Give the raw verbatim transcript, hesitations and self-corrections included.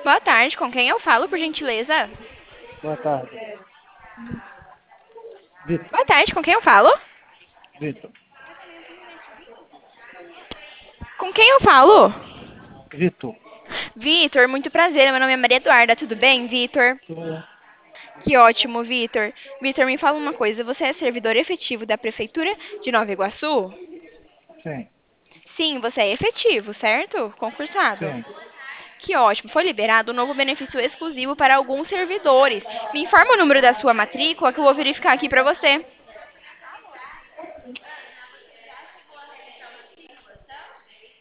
Boa tarde, com quem eu falo, por gentileza? Boa tarde. Vitor. Boa tarde, com quem eu falo? Vitor. Com quem eu falo? Vitor. Vitor, muito prazer, meu nome é Maria Eduarda, tudo bem, Vitor? Tudo. Que ótimo, Vitor. Vitor, me fala uma coisa, você é servidor efetivo da Prefeitura de Nova Iguaçu? Sim. Sim, você é efetivo, certo? Concursado. Sim. Que ótimo, foi liberado um novo benefício exclusivo para alguns servidores. Me informa o número da sua matrícula que eu vou verificar aqui para você.